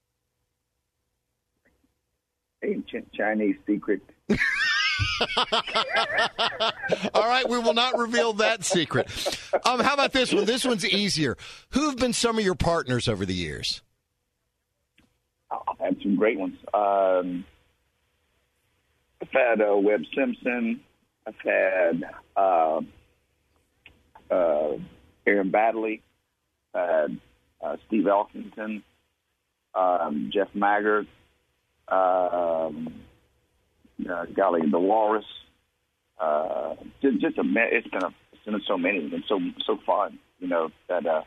Speaker 9: Ancient Chinese secret.
Speaker 6: All right, we will not reveal that secret. How about this one? This one's easier. Who have been some of your partners over the years?
Speaker 9: I've had some great ones. I've had Webb Simpson. I've had Aaron Baddeley. I've had Steve Elkington, Jeff Maggart. Golly, the Walrus. It's been so many and so fun, that.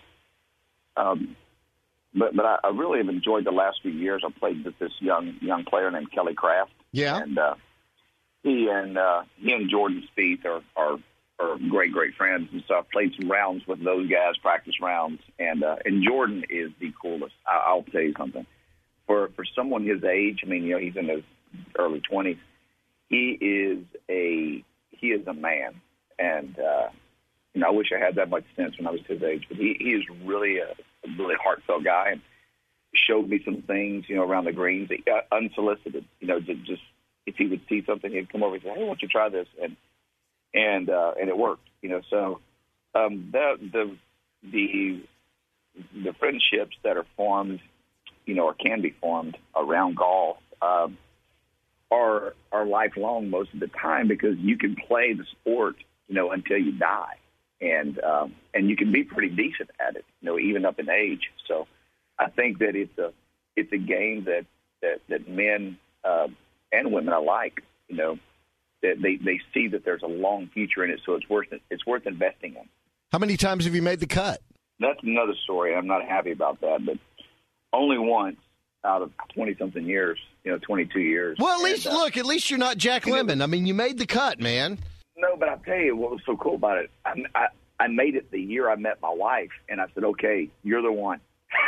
Speaker 9: But I really have enjoyed the last few years. I played with this young player named Kelly Craft. Yeah, and he and Jordan Spieth are great friends, and so I played some rounds with those guys, practice rounds, and Jordan is the coolest. I'll tell you something. For someone his age, he's in his early 20s. He is a man, and I wish I had that much sense when I was his age. But he is really a really heartfelt guy, and showed me some things, around the greens, unsolicited. Just if he would see something, he'd come over and say, "Hey, why don't you try this?" And it worked. So the friendships that are formed, or can be formed around golf, are lifelong most of the time, because you can play the sport, until you die. and you can be pretty decent at it, even up in age. So I think that it's a game that men and women alike, that they see that there's a long future in it, so it's worth investing in.
Speaker 6: How many times have you made the cut?
Speaker 9: That's another story. I'm not happy about that, but only once out of 20-something years, 22 years.
Speaker 6: Well, at least you're not Jack Lemmon. I mean, you made the cut, man.
Speaker 9: No, but I'll tell you what was so cool about it. I made it the year I met my wife, and I said, okay, you're the one.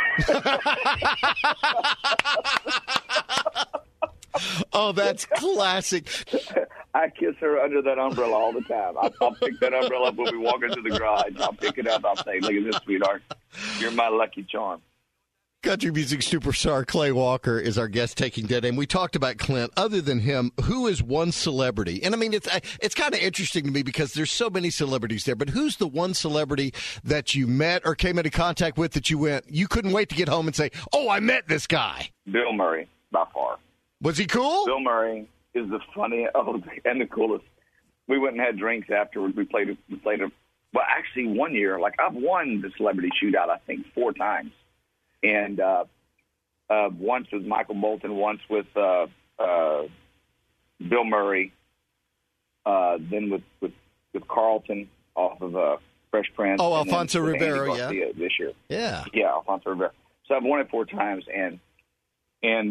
Speaker 6: Oh, that's classic.
Speaker 9: I kiss her under that umbrella all the time. I'll pick that umbrella up when we walk into the garage. I'll pick it up. I'll say, look at this, sweetheart. You're my lucky charm.
Speaker 6: Country music superstar Clay Walker is our guest taking Dead Aim. We talked about Clint. Other than him, who is one celebrity? And I mean, it's kind of interesting to me because there's so many celebrities there. But who's the one celebrity that you met or came into contact with that you couldn't wait to get home and say, "Oh, I met this guy"?
Speaker 9: Bill Murray, by far.
Speaker 6: Was he cool?
Speaker 9: Bill Murray is the funniest and the coolest. We went and had drinks afterwards. We played well, actually, one year, I've won the celebrity shootout, I think, 4 times. And once with Michael Bolton, once with Bill Murray, then with Carlton off of Fresh Prince.
Speaker 6: Oh, Alfonso Ribeiro, yeah.
Speaker 9: This year.
Speaker 6: Yeah.
Speaker 9: Yeah, Alfonso Ribeiro. So I've won it 4 times, and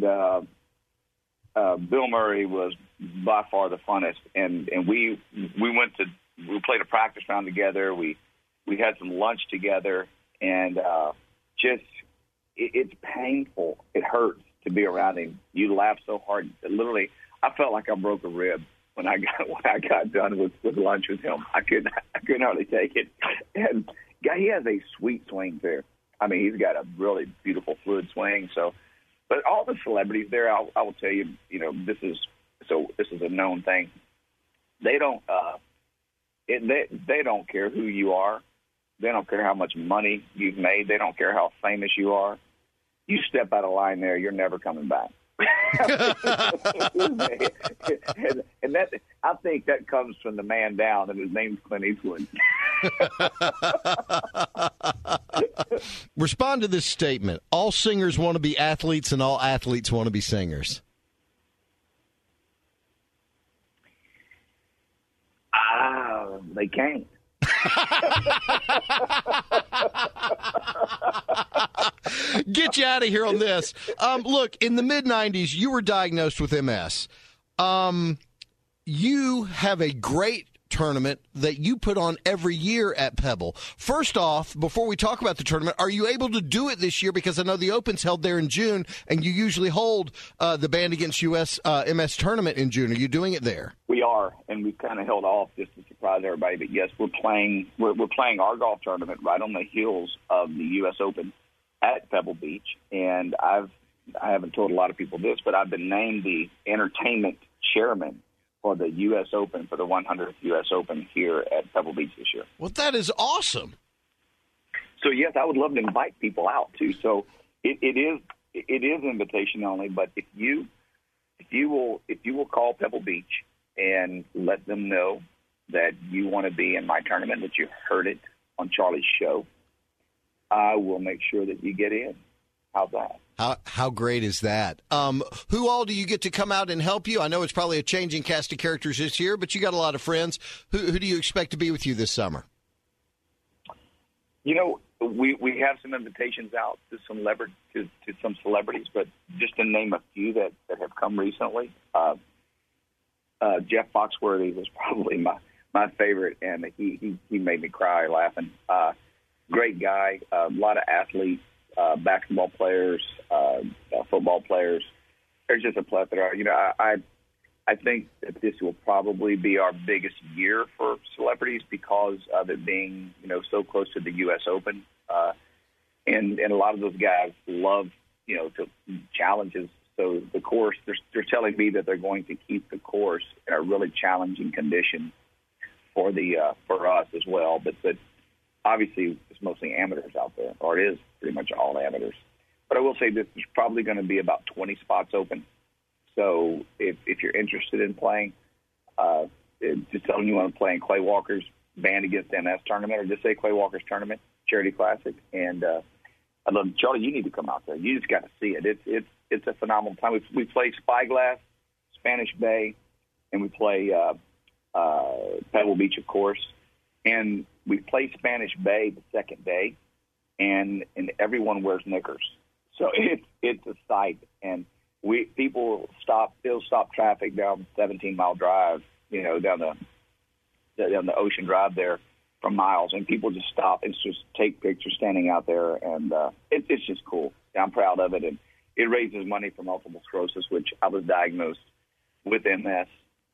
Speaker 9: Bill Murray was by far the funnest. And we played a practice round together. We had some lunch together, and it's painful. It hurts to be around him. You laugh so hard. Literally, I felt like I broke a rib when I got done with lunch with him. I couldn't hardly take it. And he has a sweet swing there. I mean, he's got a really beautiful fluid swing. So, but all the celebrities there, I will tell you, this is a known thing. They don't they don't care who you are. They don't care how much money you've made. They don't care how famous you are. You step out of line there, you're never coming back. and that, I think that comes from the man down, and his name's Clint Eastwood.
Speaker 6: Respond to this statement. All singers want to be athletes, and all athletes want to be singers.
Speaker 9: They can't.
Speaker 6: Get you out of here on this. Look, in the mid-'90s, you were diagnosed with MS. You have a great tournament that you put on every year at Pebble. First off, before we talk about the tournament, are you able to do it this year? Because I know the Open's held there in June, and you usually hold the Band Against US MS tournament in June. Are you doing it there?
Speaker 9: We are, and we've kind of held off just to surprise everybody. But yes, we're playing our golf tournament right on the heels of the U.S. Open at Pebble Beach, and I haven't told a lot of people this, but I've been named the entertainment chairman for the U.S. Open, for the 100th U.S. Open here at Pebble Beach this year.
Speaker 6: Well, that is awesome.
Speaker 9: So yes, I would love to invite people out too. So it is invitation only, but if you will call Pebble Beach and let them know that you want to be in my tournament, that you heard it on Charlie's show, I will make sure that you get in. How's that?
Speaker 6: How great is that? Who all do you get to come out and help you? I know it's probably a changing cast of characters this year, but you got a lot of friends. Who do you expect to be with you this summer?
Speaker 9: We have some invitations out to some celebrities, but just to name a few that have come recently, Jeff Foxworthy was probably my favorite, and he made me cry laughing. Great guy, a lot of athletes. Basketball players, football players. There's just a plethora. I think that this will probably be our biggest year for celebrities because of it being, so close to the U.S. Open. And a lot of those guys love, to challenges. So the course, they're telling me that they're going to keep the course in a really challenging condition for us as well. But obviously, it's mostly amateurs out there, or it is pretty much all amateurs. But I will say this, there's probably going to be about 20 spots open. So if you're interested in playing, just tell them you want to play in Clay Walker's Band Against MS tournament, or just say Clay Walker's tournament, Charity Classic. And I love Charlie. You need to come out there. You just got to see it. It's a phenomenal time. We play Spyglass, Spanish Bay, and we play Pebble Beach, of course. And we play Spanish Bay the second day, and everyone wears knickers. So it's a sight. And people stop traffic down 17-mile drive, down the Ocean Drive there for miles, and people just stop and just take pictures standing out there, and it's just cool. I'm proud of it, and it raises money for multiple sclerosis, which I was diagnosed with MS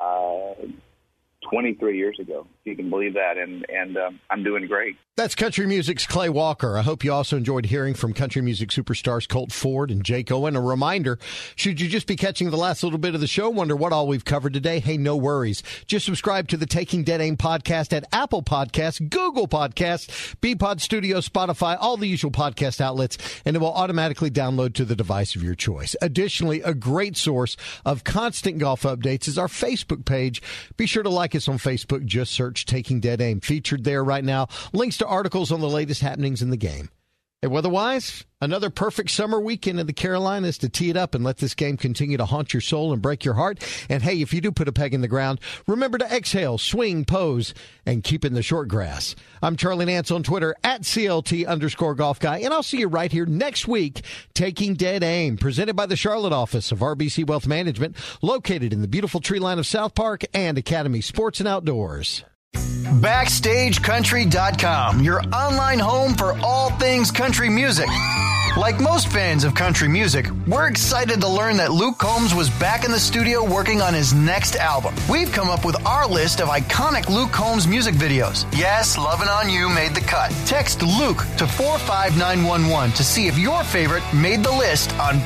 Speaker 9: 23 years ago, if you can believe that, and I'm doing great.
Speaker 6: That's country music's Clay Walker. I hope you also enjoyed hearing from country music superstars Colt Ford and Jake Owen. A reminder, should you just be catching the last little bit of the show, wonder what all we've covered today, hey, no worries. Just subscribe to the Taking Dead Aim podcast at Apple Podcasts, Google Podcasts, BPod Studio, Spotify, all the usual podcast outlets, and it will automatically download to the device of your choice. Additionally, a great source of constant golf updates is our Facebook page. Be sure to like us on Facebook. Just search Taking Dead Aim. Featured there right now, links to articles on the latest happenings in the game. And weather-wise, another perfect summer weekend in the Carolinas to tee it up and let this game continue to haunt your soul and break your heart. And hey, if you do put a peg in the ground, remember to exhale, swing, pose, and keep in the short grass. I'm Charlie Nance on Twitter at CLT_golf guy, and I'll see you right here next week, Taking Dead Aim, presented by the Charlotte office of RBC Wealth Management, located in the beautiful tree line of South Park and Academy Sports and Outdoors.
Speaker 1: BackstageCountry.com, your online home for all things country music. Like most fans of country music, we're excited to learn that Luke Combs was back in the studio working on his next album. We've come up with our list of iconic Luke Combs music videos. Yes, Lovin' On You made the cut. Text Luke to 45911 to see if your favorite made the list on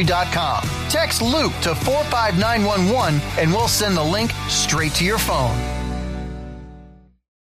Speaker 1: BackstageCountry.com. Text Luke to 45911 and we'll send the link straight to your phone.